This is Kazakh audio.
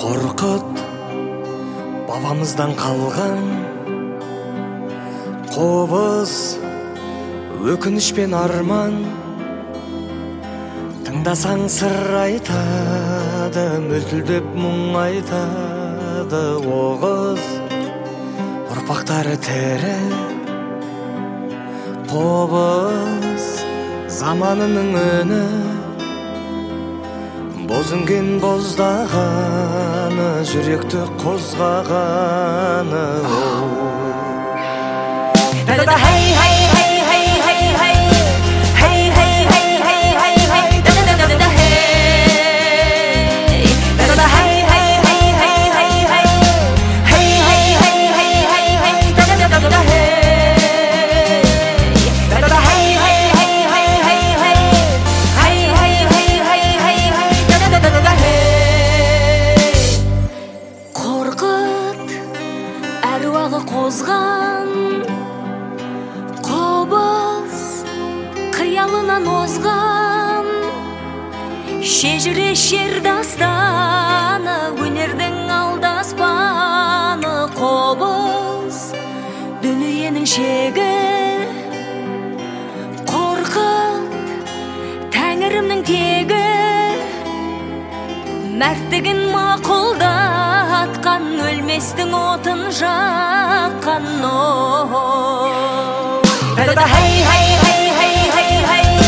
Қорқыт бабамыздан қалған қобыз, өкініш пен арман. Тыңдасаң сыр айтады, мөлтілдеп мұң айтады. Оғыз ұрпақтары тірі, қобыз заманының үні. Боз үнген боздағаны, жүректі қозғағаны. Әруағы қозған қобыз, қиялынан озған шежірешер дастаны, өнердің алдаспаны. Қобыз дүниенің шегі, қорқыт тәңірімнің тегі. Мәрттігін мақұлдатқан, өлместің отын жаққан. Hey, hey, hey, hey, hey, hey.